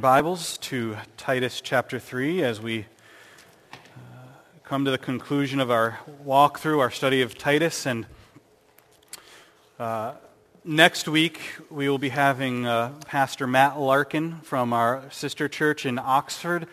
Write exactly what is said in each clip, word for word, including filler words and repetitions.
Bibles to Titus chapter three as we uh, come to the conclusion of our walk through our study of Titus. And uh, next week we will be having uh, Pastor Matt Larkin from our sister church in Oxford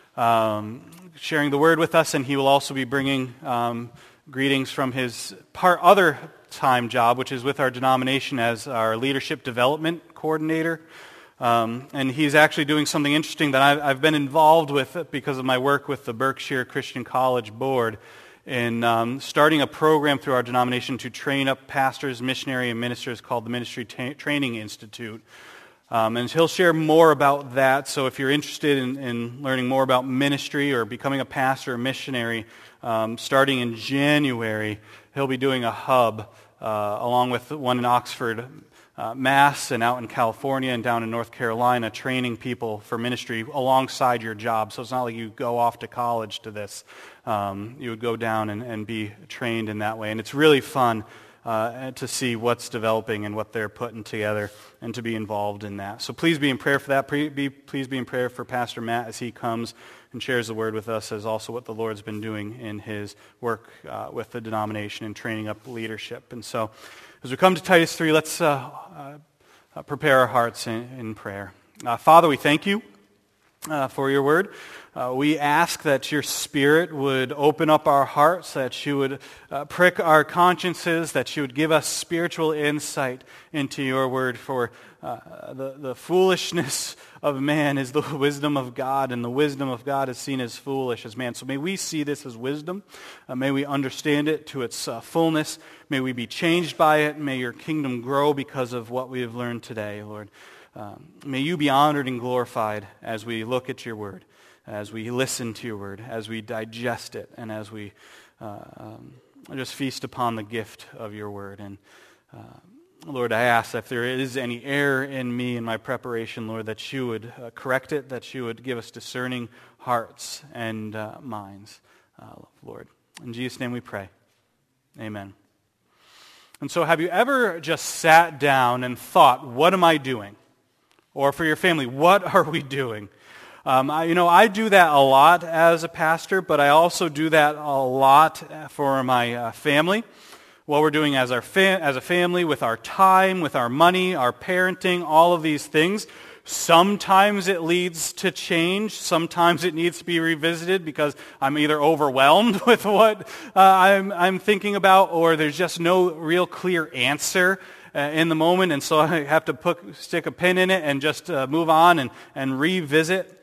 um, sharing the word with us, and he will also be bringing um, greetings from his part other time job, which is with our denomination as our leadership development coordinator. Um, and he's actually doing something interesting that I've, I've been involved with because of my work with the Berkshire Christian College Board in um, starting a program through our denomination to train up pastors, missionary, and ministers called the Ministry Ta- Training Institute. Um, and he'll share more about that. So if you're interested in, in learning more about ministry or becoming a pastor or missionary, um, starting in January, he'll be doing a hub uh, along with one in Oxford, Uh, Mass, and out in California and down in North Carolina, training people for ministry alongside your job. So it's not like you go off to college to this. Um, you would go down and, and be trained in that way. And it's really fun uh, to see what's developing and what they're putting together and to be involved in that. So please be in prayer for that. Please be, please be in prayer for Pastor Matt as he comes and shares the word with us, as also what the Lord's been doing in his work uh, with the denomination and training up leadership. And so as we come to Titus three, let's uh, uh, prepare our hearts in, in prayer. Uh, Father, we thank you uh, for your word. Uh, we ask that your Spirit would open up our hearts, that you would uh, prick our consciences, that you would give us spiritual insight into your word. For uh, the, the foolishness of man is the wisdom of God, and the wisdom of God is seen as foolish as man. So may we see this as wisdom. Uh, may we understand it to its uh, fullness. May we be changed by it. May your kingdom grow because of what we have learned today, Lord. Um, may you be honored and glorified as we look at your word, as we listen to your word, as we digest it, and as we uh, um, just feast upon the gift of your word. And uh, Lord, I ask if there is any error in me in my preparation, Lord, that you would uh, correct it, that you would give us discerning hearts and uh, minds, uh, Lord. In Jesus' name we pray. Amen. And so have you ever just sat down and thought, what am I doing? Or for your family, what are we doing? Um, I, you know, I do that a lot as a pastor, but I also do that a lot for my uh, family. What we're doing as our fa- as a family, with our time, with our money, our parenting, all of these things. Sometimes it leads to change. Sometimes it needs to be revisited because I'm either overwhelmed with what uh, I'm, I'm thinking about, or there's just no real clear answer uh, in the moment, and so I have to put, stick a pin in it and just uh, move on and, and revisit.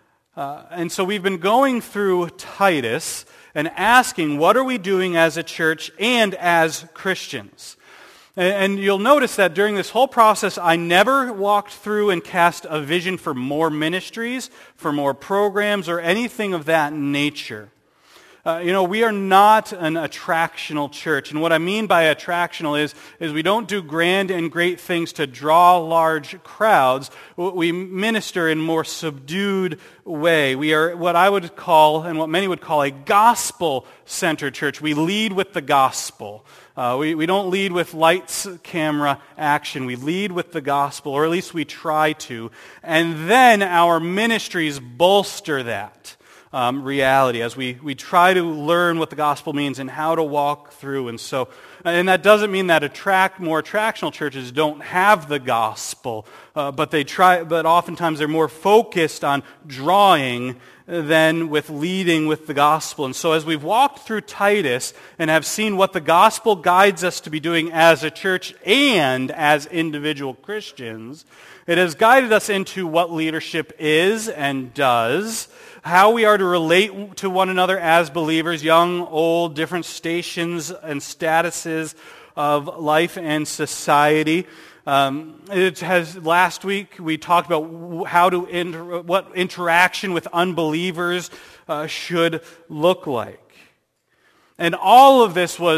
Uh, and so we've been going through Titus and asking, what are we doing as a church and as Christians? And, and you'll notice that during this whole process, I never walked through and cast a vision for more ministries, for more programs, or anything of that nature. Uh, you know, we are not an attractional church. And what I mean by attractional is, is we don't do grand and great things to draw large crowds. We minister in a more subdued way. We are what I would call, and what many would call, a gospel-centered church. We lead with the gospel. Uh, we, we don't lead with lights, camera, action. We lead with the gospel, or at least we try to. And then our ministries bolster that. Um, reality as we, we try to learn what the gospel means and how to walk through. And so, and that doesn't mean that attract more attractional churches don't have the gospel, uh, but they try. But oftentimes they're more focused on drawing than with leading with the gospel. And so, as we've walked through Titus and have seen what the gospel guides us to be doing as a church and as individual Christians, it has guided us into what leadership is and does, how we are to relate to one another as believers, young, old, different stations and statuses of life and society. Um, it has last week we talked about how to inter, what interaction with unbelievers uh, should look like, and all of this was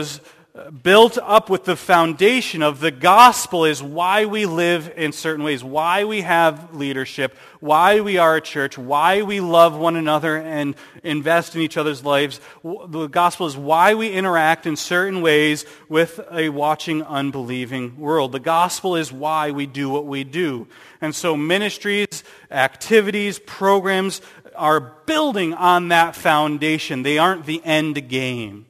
built up with the foundation of the gospel is why we live in certain ways, why we have leadership, why we are a church, why we love one another and invest in each other's lives. The gospel is why we interact in certain ways with a watching, unbelieving world. The gospel is why we do what we do. And so ministries, activities, programs are building on that foundation. They aren't the end game.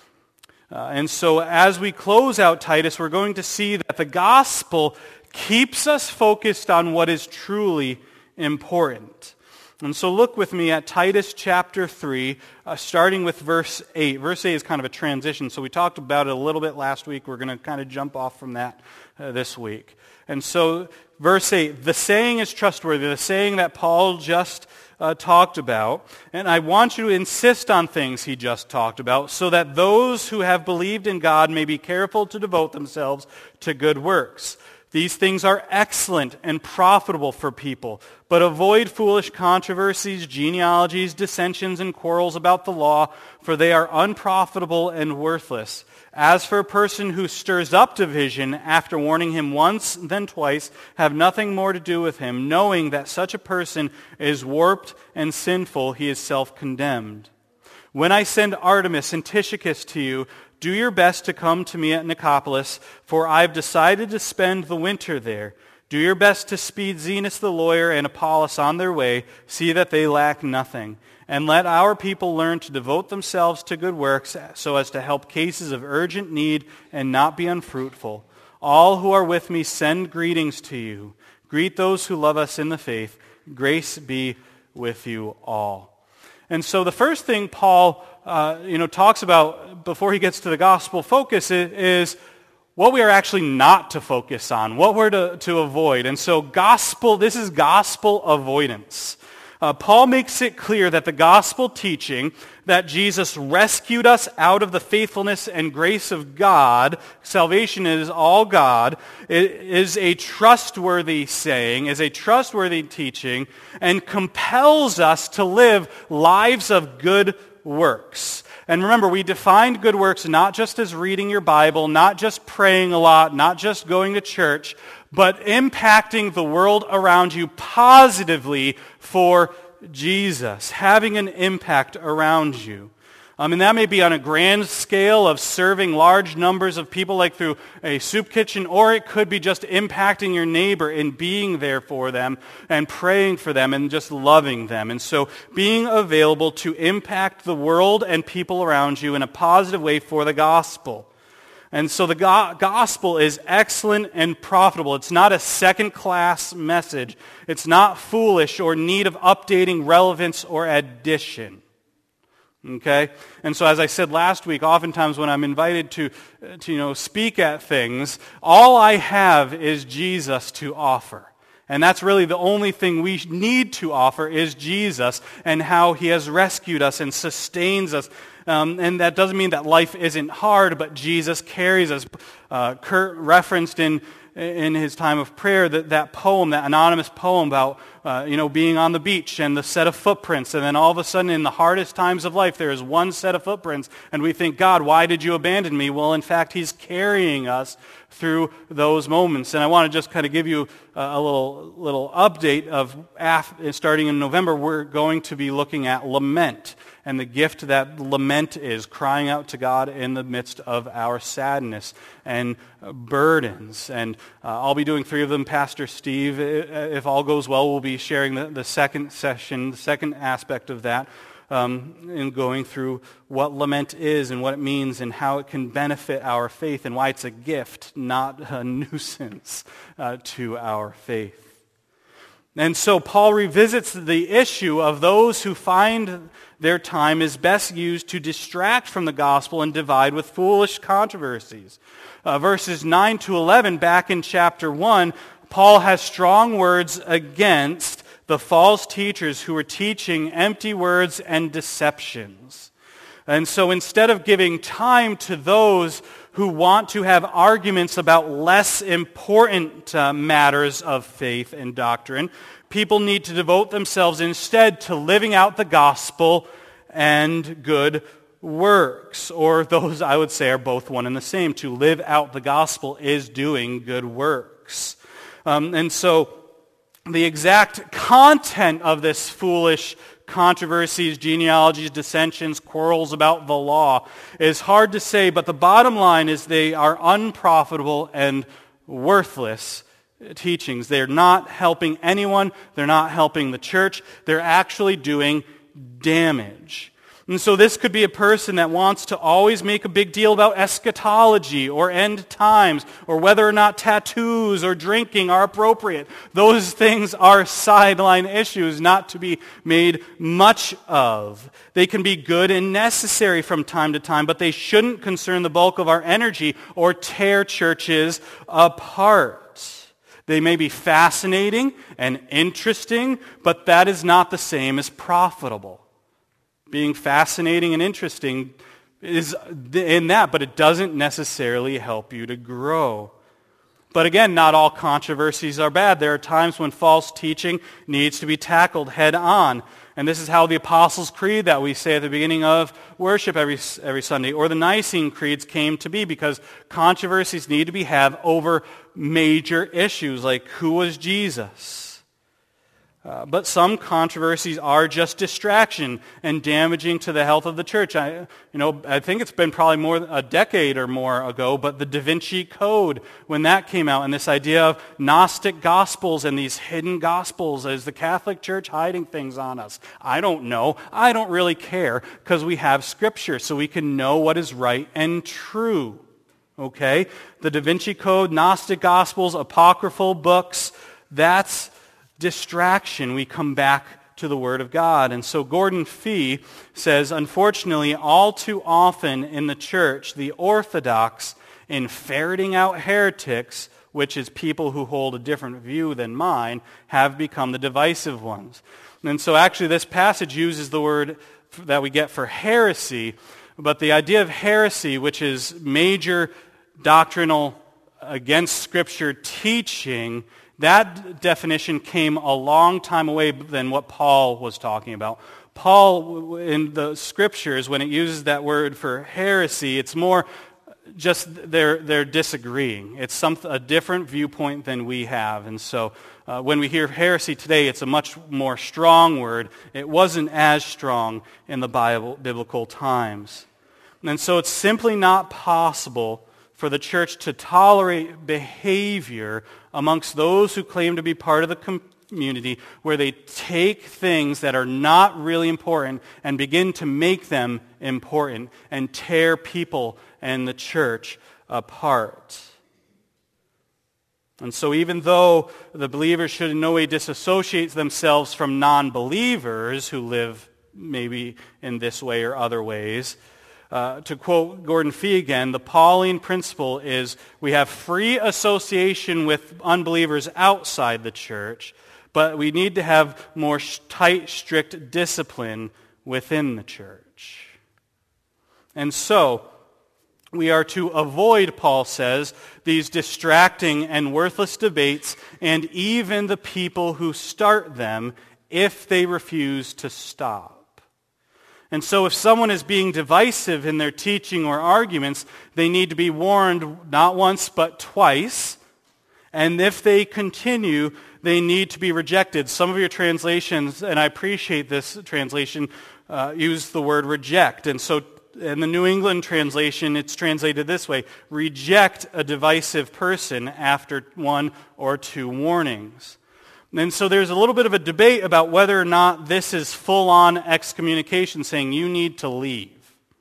Uh, and so as we close out Titus, we're going to see that the gospel keeps us focused on what is truly important. And so look with me at Titus chapter three, uh, starting with verse eight. Verse eight is kind of a transition, so we talked about it a little bit last week. We're going to kind of jump off from that uh, this week. And so verse eight, the saying is trustworthy, the saying that Paul just Uh, talked about, and I want you to insist on things he just talked about so that those who have believed in God may be careful to devote themselves to good works. These things are excellent and profitable for people, but avoid foolish controversies, genealogies, dissensions, and quarrels about the law, for they are unprofitable and worthless. As for a person who stirs up division after warning him once, then twice, have nothing more to do with him, knowing that such a person is warped and sinful, he is self-condemned. When I send Artemis and Tychicus to you, do your best to come to me at Nicopolis, for I've decided to spend the winter there. Do your best to speed Zenas the lawyer and Apollos on their way. See that they lack nothing. And let our people learn to devote themselves to good works so as to help cases of urgent need and not be unfruitful. All who are with me send greetings to you. Greet those who love us in the faith. Grace be with you all. And so the first thing Paul uh, you know, talks about before he gets to the gospel focus is, is what we are actually not to focus on, what we're to, to avoid. And so gospel, this is gospel avoidance. Uh, Paul makes it clear that the gospel teaching that Jesus rescued us out of the faithfulness and grace of God, salvation is all God, is a trustworthy saying, is a trustworthy teaching, and compels us to live lives of good works. And remember, we defined good works not just as reading your Bible, not just praying a lot, not just going to church, but impacting the world around you positively for Jesus, having an impact around you. Um, and that may be on a grand scale of serving large numbers of people like through a soup kitchen, or it could be just impacting your neighbor and being there for them and praying for them and just loving them. And so being available to impact the world and people around you in a positive way for the gospel. And so the go- gospel is excellent and profitable. It's not a second-class message. It's not foolish or need of updating, relevance, or addition. Okay? And so as I said last week, oftentimes when I'm invited to, to you know, speak at things, all I have is Jesus to offer. And that's really the only thing we need to offer is Jesus and how he has rescued us and sustains us. Um, and that doesn't mean that life isn't hard, but Jesus carries us. Uh, Kurt referenced in in his time of prayer that, that poem, that anonymous poem about uh, you know being on the beach and the set of footprints, and then all of a sudden in the hardest times of life there is one set of footprints, and we think, God, why did you abandon me? Well, in fact, he's carrying us through those moments. And I want to just kind of give you a, a little little update of af- starting in November, we're going to be looking at lament. And the gift that lament is, crying out to God in the midst of our sadness and burdens. And uh, I'll be doing three of them. Pastor Steve, if all goes well, will be sharing the, the second session, the second aspect of that, um, in going through what lament is and what it means and how it can benefit our faith and why it's a gift, not a nuisance uh, to our faith. And so Paul revisits the issue of those who find their time is best used to distract from the gospel and divide with foolish controversies. Uh, verses nine to eleven, back in chapter one, Paul has strong words against the false teachers who are teaching empty words and deceptions. And so instead of giving time to those who want to have arguments about less important uh, matters of faith and doctrine, people need to devote themselves instead to living out the gospel and good works, or those I would say are both one and the same. To live out the gospel is doing good works. Um, and so the exact content of this foolish controversies, genealogies, dissensions, quarrels about the law is hard to say, but the bottom line is they are unprofitable and worthless teachings. They're not helping anyone. They're not helping the church. They're actually doing damage. And so this could be a person that wants to always make a big deal about eschatology or end times or whether or not tattoos or drinking are appropriate. Those things are sideline issues not to be made much of. They can be good and necessary from time to time, but they shouldn't concern the bulk of our energy or tear churches apart. They may be fascinating and interesting, but that is not the same as profitable. Being fascinating and interesting is in that, but it doesn't necessarily help you to grow. But again, not all controversies are bad. There are times when false teaching needs to be tackled head on. And this is how the Apostles' Creed that we say at the beginning of worship every, every Sunday, or the Nicene Creeds came to be, because controversies need to be had over major issues like who was Jesus. Uh, but some controversies are just distraction and damaging to the health of the church. I, you know, I think it's been probably more than a decade or more ago, but the Da Vinci Code, when that came out, and this idea of Gnostic gospels and these hidden gospels, is the Catholic Church hiding things on us? I don't know. I don't really care, because we have Scripture, so we can know what is right and true. Okay? The Da Vinci Code, Gnostic gospels, apocryphal books, that's distraction. We come back to the Word of God. And so Gordon Fee says, unfortunately, all too often in the church, the orthodox, in ferreting out heretics, which is people who hold a different view than mine, have become the divisive ones. And so actually this passage uses the word that we get for heresy, but the idea of heresy, which is major doctrinal against Scripture teaching, that definition came a long time away than what Paul was talking about. Paul, in the Scriptures, when it uses that word for heresy, it's more just they're they're disagreeing. It's some a different viewpoint than we have. And so uh, when we hear heresy today, it's a much more strong word. It wasn't as strong in the Bible, biblical times. And so it's simply not possible for the church to tolerate behavior amongst those who claim to be part of the community where they take things that are not really important and begin to make them important and tear people and the church apart. And so even though the believers should in no way disassociate themselves from non-believers who live maybe in this way or other ways, Uh, to quote Gordon Fee again, the Pauline principle is we have free association with unbelievers outside the church, but we need to have more tight, strict discipline within the church. And so, we are to avoid, Paul says, these distracting and worthless debates and even the people who start them if they refuse to stop. And so if someone is being divisive in their teaching or arguments, they need to be warned not once but twice. And if they continue, they need to be rejected. Some of your translations, and I appreciate this translation, uh, use the word reject. And so in the New England translation, it's translated this way: reject a divisive person after one or two warnings. And so there's a little bit of a debate about whether or not this is full-on excommunication, saying you need to leave.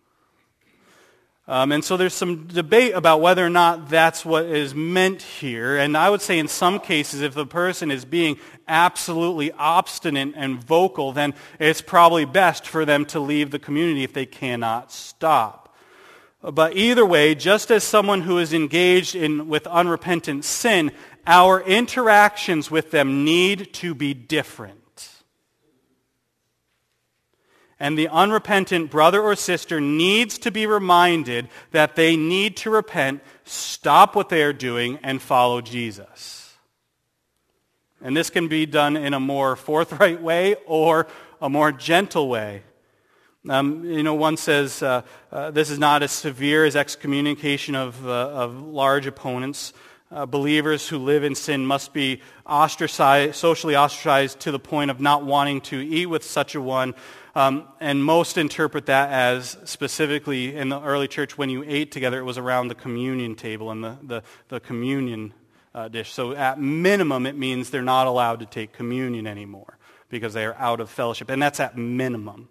Um, and so there's some debate about whether or not that's what is meant here. And I would say in some cases, if the person is being absolutely obstinate and vocal, then it's probably best for them to leave the community if they cannot stop. But either way, just as someone who is engaged in with unrepentant sin, our interactions with them need to be different. And the unrepentant brother or sister needs to be reminded that they need to repent, stop what they are doing, and follow Jesus. And this can be done in a more forthright way or a more gentle way. Um, you know, one says uh, uh, this is not as severe as excommunication of, uh, of large opponents. Uh, believers who live in sin must be ostracized, socially ostracized to the point of not wanting to eat with such a one. Um, and most interpret that as specifically in the early church when you ate together, it was around the communion table and the, the, the communion uh, dish. So at minimum, it means they're not allowed to take communion anymore because they are out of fellowship. And that's at minimum.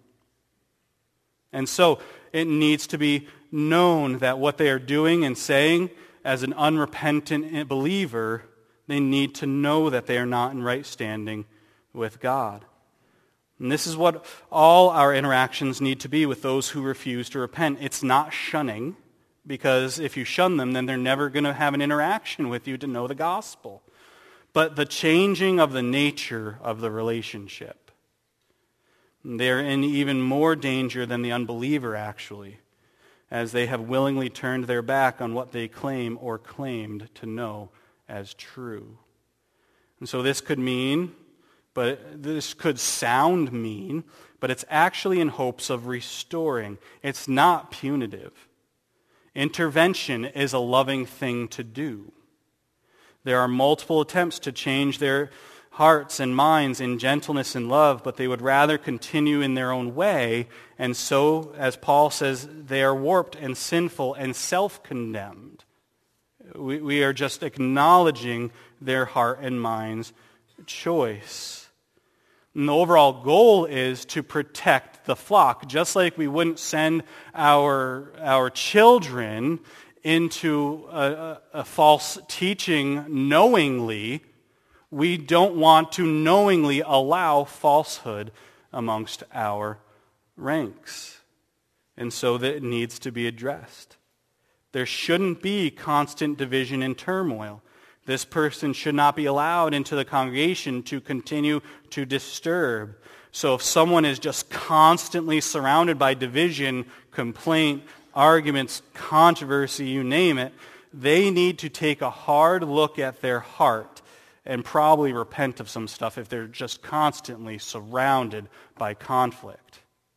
And so it needs to be known that what they are doing and saying as an unrepentant believer, they need to know that they are not in right standing with God. And this is what all our interactions need to be with those who refuse to repent. It's not shunning, because if you shun them, then they're never going to have an interaction with you to know the gospel. But the changing of the nature of the relationship. They're in even more danger than the unbeliever, actually, as they have willingly turned their back on what they claim or claimed to know as true. And so this could mean, but this could sound mean, but it's actually in hopes of restoring. It's not punitive. Intervention is a loving thing to do. There are multiple attempts to change their hearts and minds in gentleness and love, but they would rather continue in their own way, and so, as Paul says, they are warped and sinful and self-condemned. We, we are just acknowledging their heart and mind's choice. And the overall goal is to protect the flock, just like we wouldn't send our, our children into a, a, a false teaching knowingly. We don't want to knowingly allow falsehood amongst our ranks. And so that it needs to be addressed. There shouldn't be constant division and turmoil. This person should not be allowed into the congregation to continue to disturb. So if someone is just constantly surrounded by division, complaint, arguments, controversy, you name it, they need to take a hard look at their heart and probably repent of some stuff if they're just constantly surrounded by conflict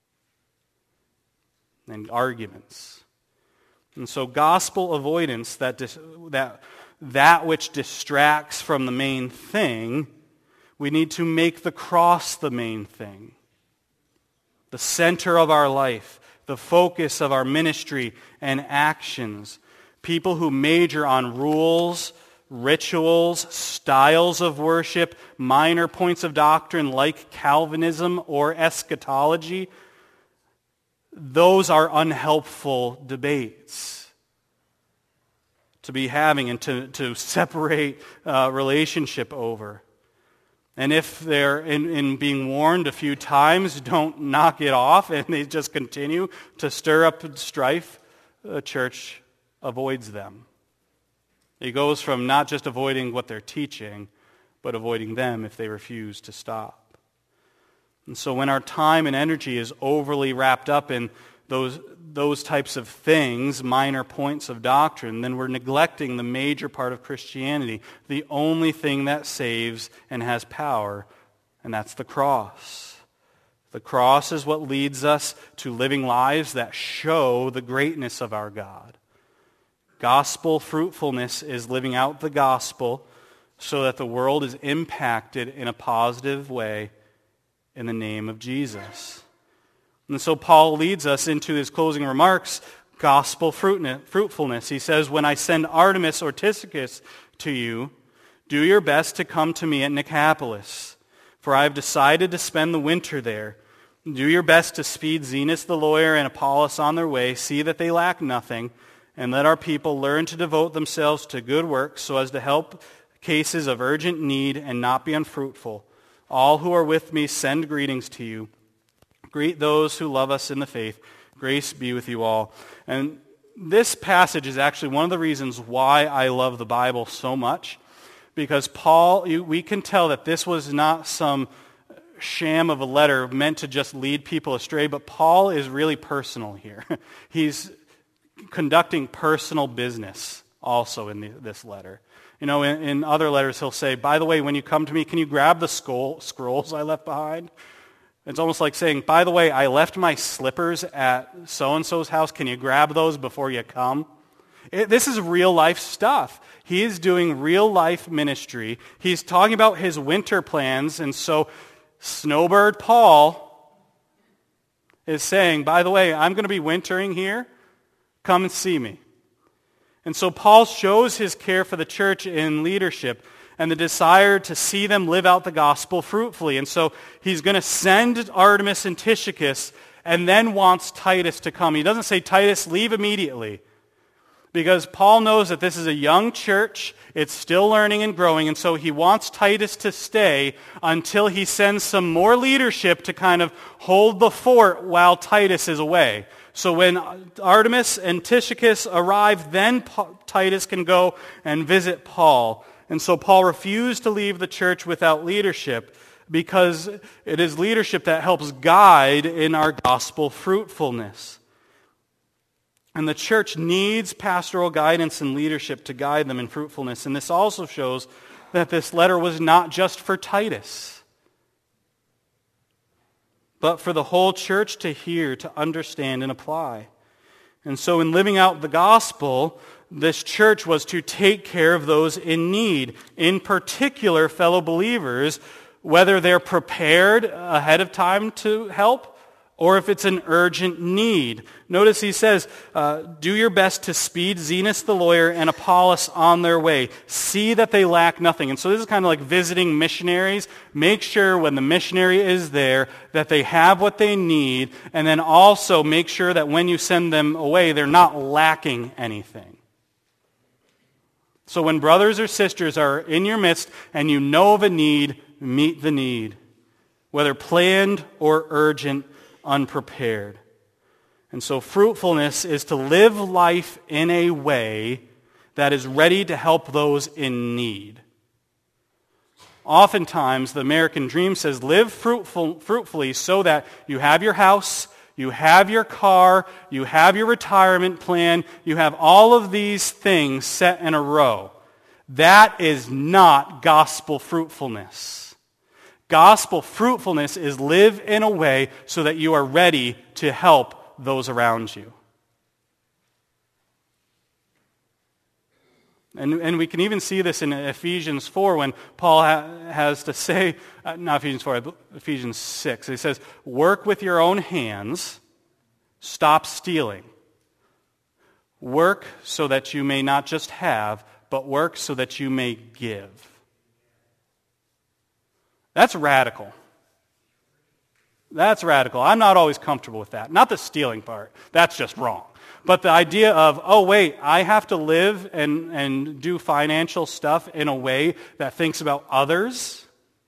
and arguments. And so gospel avoidance, that dis- that that which distracts from the main thing, we need to make the cross the main thing. The center of our life, the focus of our ministry and actions. People who major on rules, rituals, styles of worship, minor points of doctrine like Calvinism or eschatology, those are unhelpful debates to be having and to, to separate uh, relationship over. And if they're in, in being warned a few times, don't knock it off and they just continue to stir up strife, the church avoids them. It goes from not just avoiding what they're teaching, but avoiding them if they refuse to stop. And so when our time and energy is overly wrapped up in those, those types of things, minor points of doctrine, then we're neglecting the major part of Christianity, the only thing that saves and has power, and that's the cross. The cross is what leads us to living lives that show the greatness of our God. Gospel fruitfulness is living out the gospel so that the world is impacted in a positive way in the name of Jesus. And so Paul leads us into his closing remarks, gospel fruitfulness. He says, when I send Artemas or Tychicus to you, do your best to come to me at Nicopolis, for I have decided to spend the winter there. Do your best to speed Zenas the lawyer and Apollos on their way. See that they lack nothing. And let our people learn to devote themselves to good works so as to help cases of urgent need and not be unfruitful. All who are with me send greetings to you. Greet those who love us in the faith. Grace be with you all. And this passage is actually one of the reasons why I love the Bible so much, because Paul, we can tell that this was not some sham of a letter meant to just lead people astray, but Paul is really personal here. He's conducting personal business also in the, this letter. You know, in, in other letters he'll say, by the way, when you come to me, can you grab the scroll, scrolls I left behind? It's almost like saying, by the way, I left my slippers at so-and-so's house. Can you grab those before you come? It, this is real life stuff. He is doing real life ministry. He's talking about his winter plans. And so Snowbird Paul is saying, by the way, I'm going to be wintering here. Come and see me. And so Paul shows his care for the church in leadership and the desire to see them live out the gospel fruitfully. And so he's going to send Artemas and Tychicus and then wants Titus to come. He doesn't say, Titus, leave immediately. Because Paul knows that this is a young church. It's still learning and growing. And so he wants Titus to stay until he sends some more leadership to kind of hold the fort while Titus is away. So when Artemas and Tychicus arrive, then Titus can go and visit Paul. And so Paul refused to leave the church without leadership because it is leadership that helps guide in our gospel fruitfulness. And the church needs pastoral guidance and leadership to guide them in fruitfulness. And this also shows that this letter was not just for Titus, but for the whole church to hear, to understand, and apply. And so in living out the gospel, this church was to take care of those in need, in particular fellow believers, whether they're prepared ahead of time to help or if it's an urgent need. Notice he says, uh, do your best to speed Zenas the lawyer and Apollos on their way. See that they lack nothing. And so this is kind of like visiting missionaries. Make sure when the missionary is there that they have what they need, and then also make sure that when you send them away, they're not lacking anything. So when brothers or sisters are in your midst and you know of a need, meet the need, whether planned or urgent, unprepared. And so fruitfulness is to live life in a way that is ready to help those in need. Oftentimes, the American dream says, live fruitful, fruitfully so that you have your house, you have your car, you have your retirement plan, you have all of these things set in a row. That is not gospel fruitfulness. Gospel fruitfulness is live in a way so that you are ready to help those around you. And, and we can even see this in Ephesians four when Paul ha- has to say, uh, not Ephesians four, Ephesians six. He says, work with your own hands, stop stealing. Work so that you may not just have, but work so that you may give. That's radical. That's radical. I'm not always comfortable with that. Not the stealing part. That's just wrong. But the idea of, oh, wait, I have to live and, and do financial stuff in a way that thinks about others.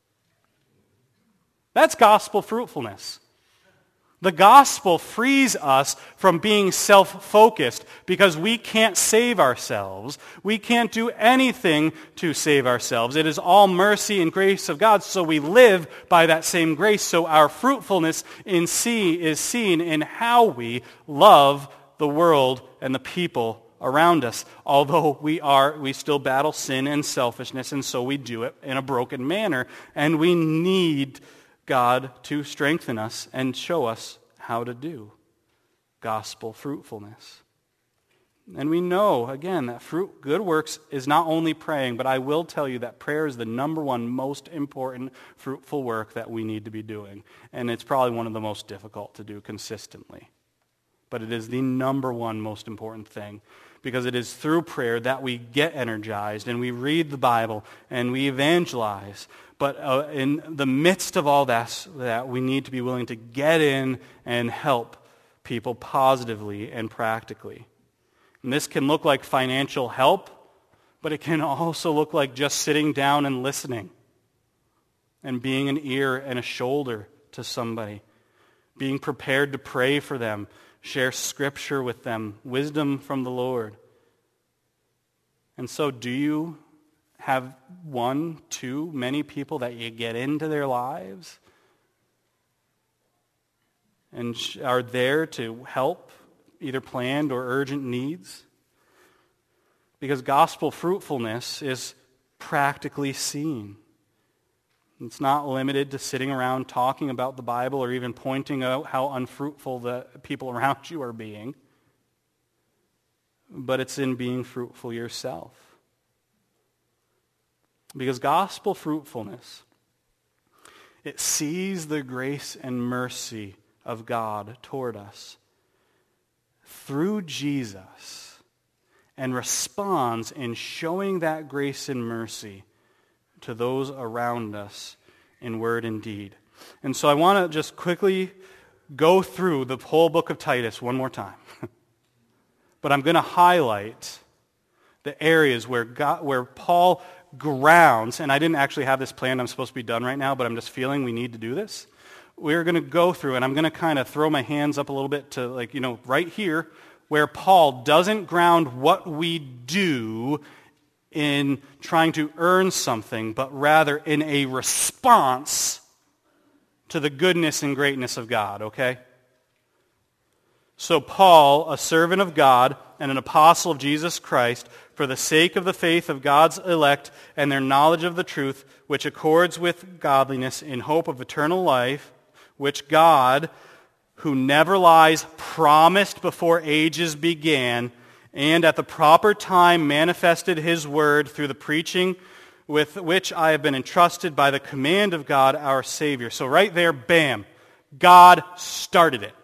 That's gospel fruitfulness. The gospel frees us from being self-focused because we can't save ourselves. We can't do anything to save ourselves. It is all mercy and grace of God, so we live by that same grace. So our fruitfulness in see is seen in how we love the world and the people around us. Although we are, we still battle sin and selfishness, and so we do it in a broken manner. And we need God to strengthen us and show us how to do gospel fruitfulness. And we know, again, that fruit, good works is not only praying, but I will tell you that prayer is the number one most important fruitful work that we need to be doing. And it's probably one of the most difficult to do consistently. But it is the number one most important thing, because it is through prayer that we get energized and we read the Bible and we evangelize. But uh, in the midst of all that, that, we need to be willing to get in and help people positively and practically. And this can look like financial help, but it can also look like just sitting down and listening and being an ear and a shoulder to somebody, being prepared to pray for them, share scripture with them, wisdom from the Lord. And so do you have one, two, many people that you get into their lives and are there to help either planned or urgent needs? Because gospel fruitfulness is practically seen. It's not limited to sitting around talking about the Bible or even pointing out how unfruitful the people around you are being. But it's in being fruitful yourself. Because gospel fruitfulness, it sees the grace and mercy of God toward us through Jesus and responds in showing that grace and mercy to those around us in word and deed. And so I want to just quickly go through the whole book of Titus one more time. But I'm going to highlight the areas where God, where Paul grounds, and I didn't actually have this planned, I'm supposed to be done right now, but I'm just feeling we need to do this. We're going to go through, and I'm going to kind of throw my hands up a little bit to, like, you know, right here, where Paul doesn't ground what we do in trying to earn something, but rather in a response to the goodness and greatness of God, okay? So Paul, a servant of God and an apostle of Jesus Christ, for the sake of the faith of God's elect and their knowledge of the truth, which accords with godliness in hope of eternal life, which God, who never lies, promised before ages began, and at the proper time manifested his word through the preaching with which I have been entrusted by the command of God our Savior. So right there, bam, God started it.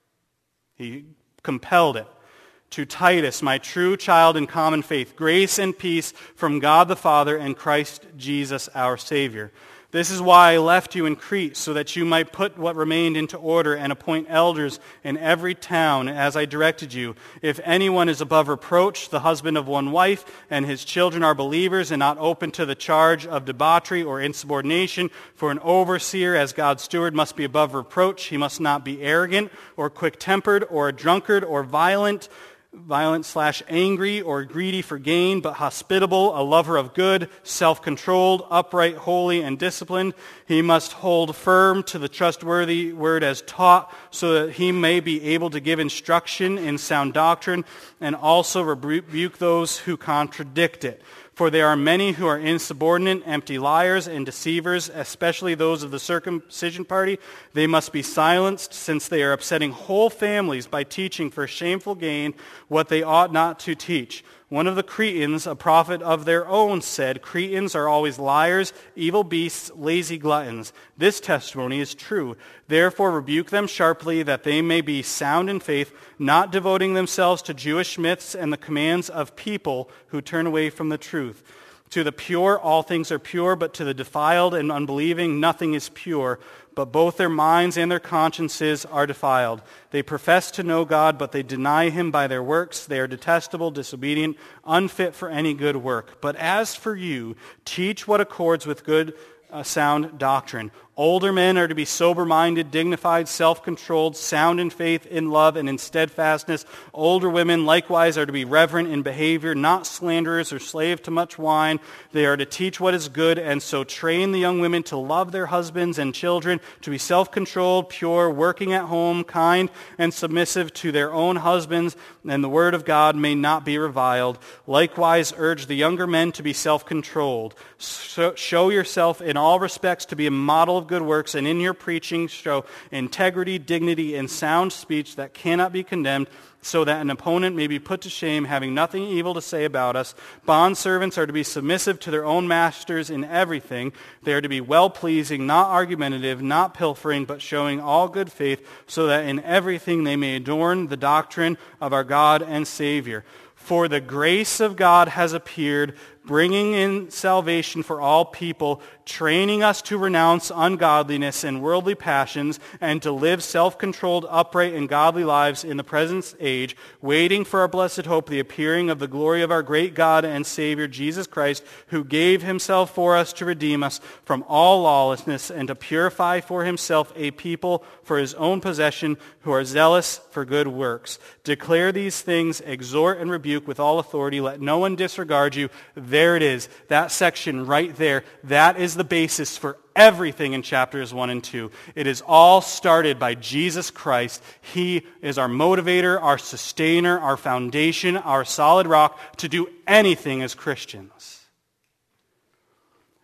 He compelled it. To Titus, my true child in common faith, grace and peace from God the Father and Christ Jesus our Savior. This is why I left you in Crete, so that you might put what remained into order and appoint elders in every town, as I directed you. If anyone is above reproach, the husband of one wife, and his children are believers and not open to the charge of debauchery or insubordination, for an overseer as God's steward must be above reproach. He must not be arrogant or quick-tempered or a drunkard or violent, violent slash angry or greedy for gain, but hospitable, a lover of good, self-controlled, upright, holy, and disciplined. He must hold firm to the trustworthy word as taught, so that he may be able to give instruction in sound doctrine, and also rebuke those who contradict it. For there are many who are insubordinate, empty liars, and deceivers, especially those of the circumcision party. They must be silenced, since they are upsetting whole families by teaching for shameful gain what they ought not to teach. One of the Cretans, a prophet of their own, said, Cretans are always liars, evil beasts, lazy gluttons. This testimony is true. Therefore rebuke them sharply, that they may be sound in faith, not devoting themselves to Jewish myths and the commands of people who turn away from the truth. To the pure all things are pure, but to the defiled and unbelieving nothing is pure. But both their minds and their consciences are defiled. They profess to know God, but they deny him by their works. They are detestable, disobedient, unfit for any good work. But as for you, teach what accords with good, uh, sound doctrine. Older men are to be sober-minded, dignified, self-controlled, sound in faith, in love, and in steadfastness. Older women likewise are to be reverent in behavior, not slanderers or slave to much wine. They are to teach what is good, and so train the young women to love their husbands and children, to be self-controlled, pure, working at home, kind, and submissive to their own husbands, and the word of God may not be reviled. Likewise urge the younger men to be self-controlled. So, show yourself in all respects to be a model of good works, and in your preaching show integrity, dignity, and sound speech that cannot be condemned, so that an opponent may be put to shame, having nothing evil to say about us. Bondservants are to be submissive to their own masters in everything. They are to be well-pleasing, not argumentative, not pilfering, but showing all good faith, so that in everything they may adorn the doctrine of our God and Savior. For the grace of God has appeared, bringing in salvation for all people, training us to renounce ungodliness and worldly passions, and to live self-controlled, upright, and godly lives in the present age, waiting for our blessed hope, the appearing of the glory of our great God and Savior, Jesus Christ, who gave himself for us to redeem us from all lawlessness, and to purify for himself a people for his own possession, who are zealous for good works. Declare these things, exhort and rebuke with all authority. Let no one disregard you. There it is, that section right there. That is the basis for everything in chapters one and two. It is all started by Jesus Christ. He is our motivator, our sustainer, our foundation, our solid rock to do anything as Christians.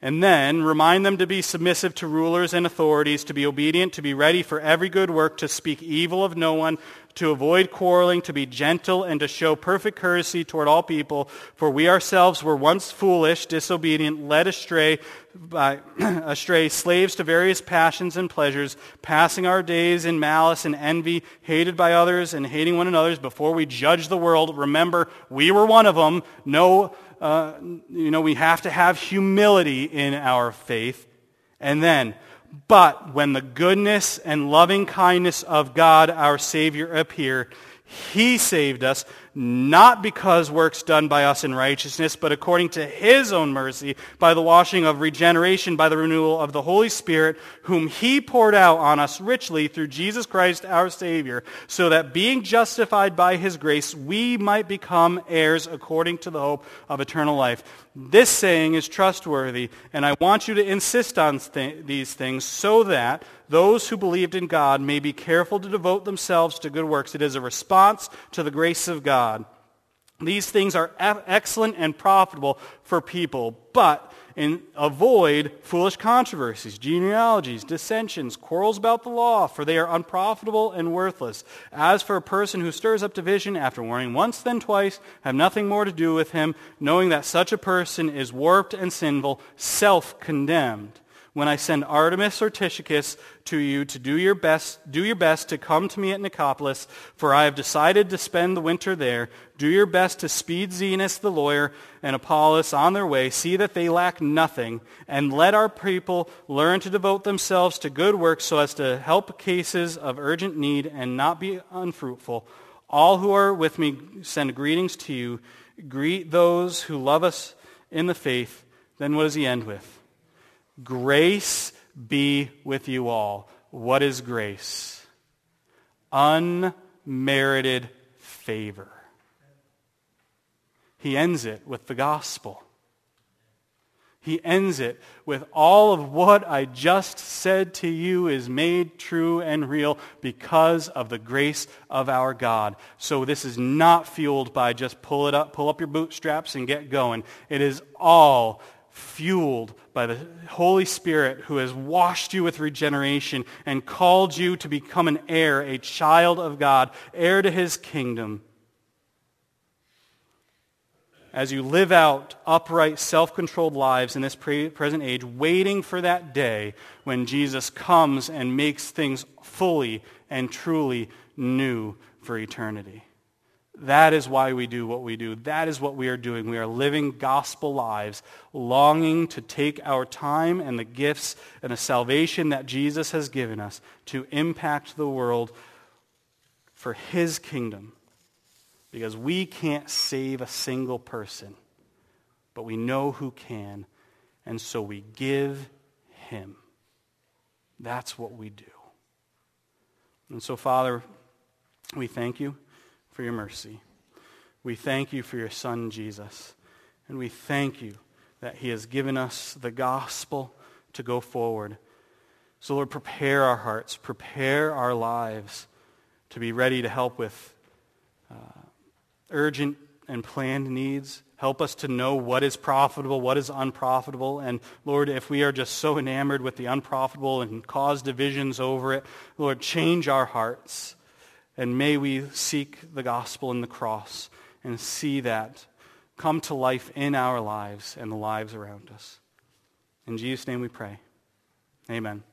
And then remind them to be submissive to rulers and authorities, to be obedient, to be ready for every good work, to speak evil of no one, to avoid quarreling, to be gentle, and to show perfect courtesy toward all people. For we ourselves were once foolish, disobedient, led astray, by, astray, slaves to various passions and pleasures, passing our days in malice and envy, hated by others and hating one another. Before we judge the world, remember, we were one of them. No, uh, you know, we have to have humility in our faith. And then, but when the goodness and loving kindness of God our Savior appeared, He saved us, not because works done by us in righteousness, but according to His own mercy, by the washing of regeneration, by the renewal of the Holy Spirit, whom He poured out on us richly through Jesus Christ our Savior, so that being justified by His grace, we might become heirs according to the hope of eternal life. This saying is trustworthy, and I want you to insist on th- these things so that those who believed in God may be careful to devote themselves to good works. It is a response to the grace of God. These things are e- excellent and profitable for people, but in, avoid foolish controversies, genealogies, dissensions, quarrels about the law, for they are unprofitable and worthless. As for a person who stirs up division after warning once then twice, have nothing more to do with him, knowing that such a person is warped and sinful, self-condemned. When I send Artemas or Tychicus to you to do your best, do your best to come to me at Nicopolis, for I have decided to spend the winter there. Do your best to speed Zenas the lawyer and Apollos on their way. See that they lack nothing, and let our people learn to devote themselves to good works so as to help cases of urgent need and not be unfruitful. All who are with me send greetings to you. Greet those who love us in the faith. Then what does he end with? Grace be with you all. What is grace? Unmerited favor. He ends it with the gospel. He ends it with all of what I just said to you is made true and real because of the grace of our God. So this is not fueled by just pull it up, pull up your bootstraps and get going. It is all fueled by the Holy Spirit who has washed you with regeneration and called you to become an heir, a child of God, heir to His kingdom. As you live out upright, self-controlled lives in this pre- present age, waiting for that day when Jesus comes and makes things fully and truly new for eternity. That is why we do what we do. That is what we are doing. We are living gospel lives, longing to take our time and the gifts and the salvation that Jesus has given us to impact the world for His kingdom. Because we can't save a single person, but we know who can, and so we give Him. That's what we do. And so, Father, we thank you for your mercy. We thank you for your Son, Jesus. And we thank you that He has given us the gospel to go forward. So, Lord, prepare our hearts, prepare our lives to be ready to help with uh, urgent and planned needs. Help us to know what is profitable, what is unprofitable. And Lord, if we are just so enamored with the unprofitable and cause divisions over it, Lord, change our hearts. And may we seek the gospel and the cross and see that come to life in our lives and the lives around us. In Jesus' name we pray. Amen.